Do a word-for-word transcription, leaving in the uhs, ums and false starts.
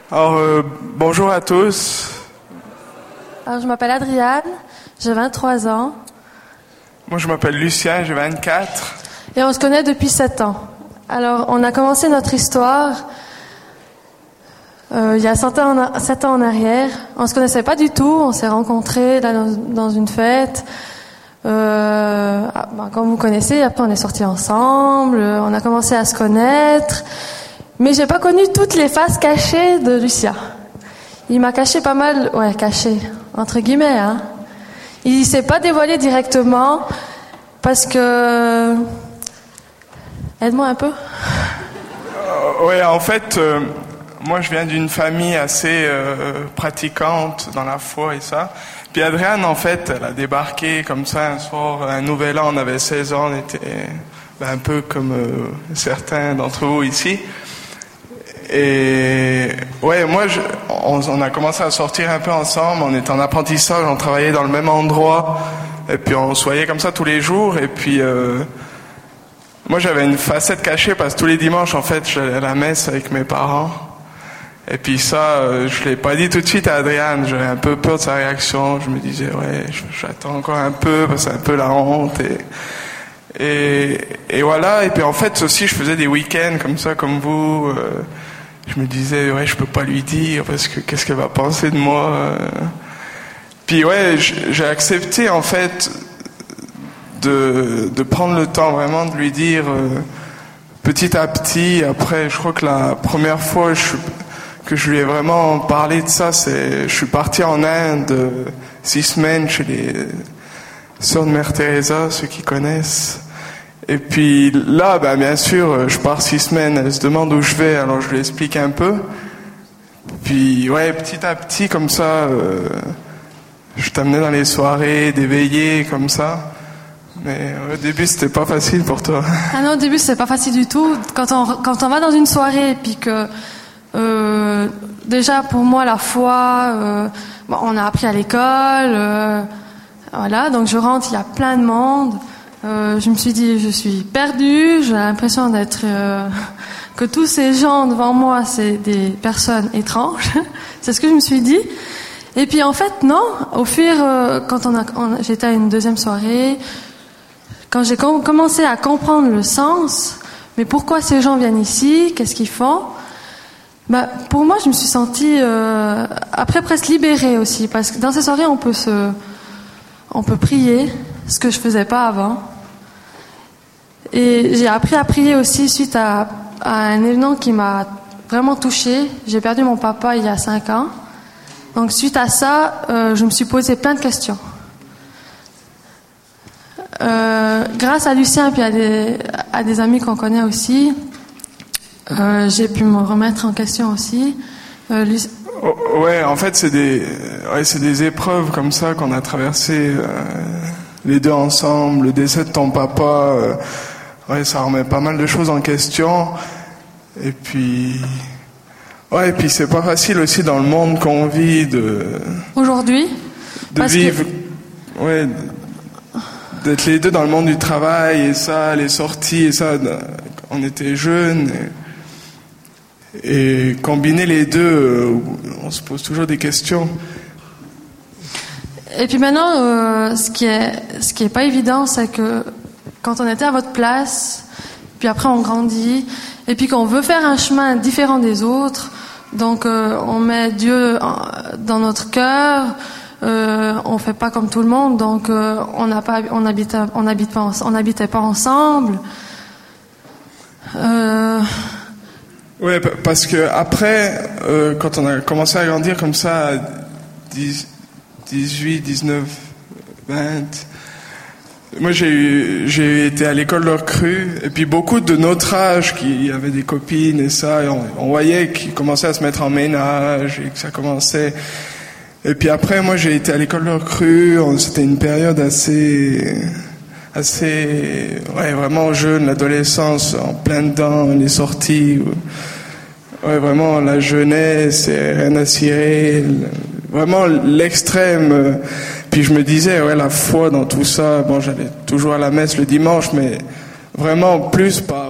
Alors, euh, bonjour à tous. Alors, je m'appelle Adriane, j'ai vingt-trois ans. Moi, je m'appelle Lucien, j'ai vingt-quatre. Et on se connaît depuis sept ans. Alors, on a commencé notre histoire euh, il y a sept ans, en, sept ans en arrière. On se connaissait pas du tout, on s'est rencontrés là, dans, dans une fête. Euh, ah, ben, comme vous connaissez, après on est sortis ensemble, on a commencé à se connaître. Mais j'ai pas connu toutes les faces cachées de Lucien. Il m'a caché pas mal, ouais, caché, entre guillemets, hein. Il s'est pas dévoilé directement parce que... Aide-moi un peu. Euh, ouais, en fait, euh, moi je viens d'une famille assez euh, pratiquante dans la foi et ça. Puis Adriane, en fait, elle a débarqué comme ça un soir, un nouvel an, on avait seize ans, on était ben, un peu comme euh, certains d'entre vous ici. Et ouais, moi, je, on, on a commencé à sortir un peu ensemble, on était en apprentissage, on travaillait dans le même endroit, et puis on se voyait comme ça tous les jours, et puis euh, moi j'avais une facette cachée parce que tous les dimanches, en fait, j'allais à la messe avec mes parents, et puis ça, euh, je l'ai pas dit tout de suite à Adriane, j'avais un peu peur de sa réaction, je me disais, ouais, j'attends encore un peu, parce que c'est un peu la honte, et... Et, et voilà, et puis en fait aussi je faisais des week-ends comme ça, comme vous, euh, je me disais, ouais, je peux pas lui dire parce que qu'est-ce qu'elle va penser de moi. Puis ouais, j'ai accepté en fait de, de prendre le temps vraiment de lui dire euh, petit à petit. Après, je crois que la première fois je, que je lui ai vraiment parlé de ça, c'est, je suis parti en Inde euh, six semaines chez les sœurs de Mère Teresa, ceux qui connaissent. Et puis là, ben, bien sûr, je pars six semaines, elle se demande où je vais, alors je lui explique un peu. Puis ouais, petit à petit, comme ça, euh, je t'amenais dans les soirées, des veillées, comme ça. Mais au début, c'était pas facile pour toi. Ah non, au début, c'était pas facile du tout. Quand on, quand on va dans une soirée, puis que, euh, déjà, pour moi, la foi, euh, bon, on a appris à l'école, euh, voilà, donc je rentre, il y a plein de monde. Euh, je me suis dit, je suis perdue, j'ai l'impression d'être... Euh, que tous ces gens devant moi, c'est des personnes étranges. C'est ce que je me suis dit. Et puis en fait, non, au fur, euh, quand on a, on, j'étais à une deuxième soirée, quand j'ai com- commencé à comprendre le sens, mais pourquoi ces gens viennent ici, qu'est-ce qu'ils font, bah, pour moi, je me suis sentie, euh, après presque libérée aussi, parce que dans ces soirées, on peut se... on peut prier, ce que je faisais pas avant. Et j'ai appris à prier aussi suite à, à un événement qui m'a vraiment touchée. J'ai perdu mon papa il y a cinq ans. Donc suite à ça, euh, je me suis posé plein de questions. Euh, grâce à Lucien et puis à des, à des amis qu'on connaît aussi, euh, j'ai pu me remettre en question aussi. Euh, Luc... oh, ouais, en fait, c'est des, ouais, c'est des épreuves comme ça qu'on a traversées euh, les deux ensemble. Le décès de ton papa, euh, ouais, ça remet pas mal de choses en question. Et puis, ouais, et puis c'est pas facile aussi dans le monde qu'on vit de aujourd'hui, de vivre, que... ouais, d'être les deux dans le monde du travail et ça, les sorties et ça. On était jeunes. Et... Et combiner les deux, on se pose toujours des questions. Et puis maintenant, euh, ce qui est, ce qui est pas évident, c'est que quand on était à votre place, puis après on grandit, et puis qu'on veut faire un chemin différent des autres, donc euh, on met Dieu dans notre cœur, euh, on fait pas comme tout le monde, donc euh, on n'a pas, on habite, on habite pas, on n'habitait pas ensemble. Euh... Ouais, parce que après, euh, quand on a commencé à grandir comme ça, à dix, dix-huit, dix-neuf, vingt, moi j'ai eu, j'ai été à l'école de recrue, et puis beaucoup de notre âge qui avaient des copines et ça, et on, on voyait qu'ils commençaient à se mettre en ménage et que ça commençait. Et puis après, moi j'ai été à l'école de recrue, c'était une période assez, assez, ouais, vraiment jeune, l'adolescence, en plein dedans, les sorties. Ouais, vraiment la jeunesse, et rien à cirer, vraiment l'extrême. Puis je me disais, ouais, la foi dans tout ça, bon, j'allais toujours à la messe le dimanche, mais vraiment plus par